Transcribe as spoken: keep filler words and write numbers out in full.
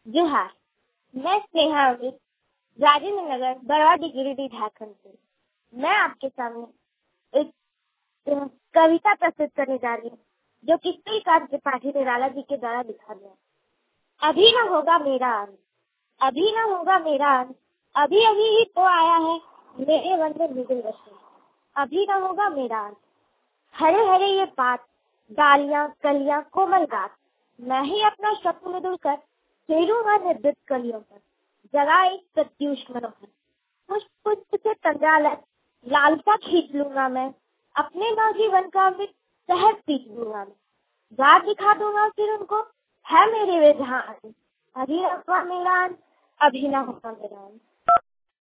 जोहार, मैं स्नेहा अमित, राजेंद्र नगर, बरवाडी, गिरिडीह, झारखंड से। मैं आपके सामने एक कविता प्रस्तुत करने जा रही हूँ, जो कि श्रीकांत त्रिपाठी निराला जी के द्वारा लिखा गया। अभी न होगा मेरा अंत, अभी न होगा मेरा अंत, अभी अभी ही तो आया है मेरे मन में मृदुल रश्मि। अभी न होगा मेरा अंत, हरे हरे ये पात, डालियां कलियां कोमल गात, मैं ही अपना शब्द मृदुल कर फेरूंगा निर्दित कलियों पर, जगा एक प्रत्युष मनोहर। पुष्प पुष्प से तंद्रालत लालसा खींच लूंगा मैं, अपने नवजीवन का अमृत सहज पीच लूंगा मैं। गा दिखा दूंगा फिर उनको, है मेरे वे जहां अंत, अभी न होगा मेरा अंत, अभी न होगा मेरा अंत।